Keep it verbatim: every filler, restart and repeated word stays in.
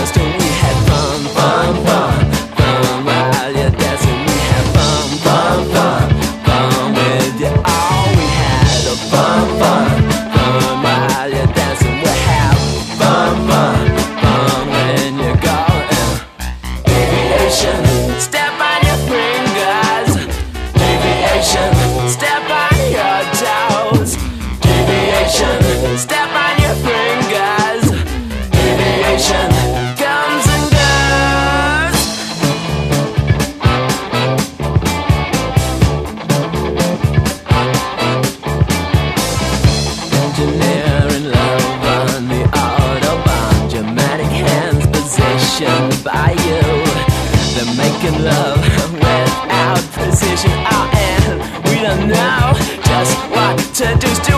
dust and we had fun, fun, fun, fun while you're dancing. We had fun, fun, fun, fun with you. Oh, we had a fun, fun, fun while you're dancing. We have fun, fun, fun when you're going. Deviation, step on your fingers. Deviation, step on your toes. Deviation, step on your fingers. Deviation comes and goes. Engineering love on the Autobahn. Dramatic hands positioned by you. They're making love without precision. Oh, and we don't know just what to do. Still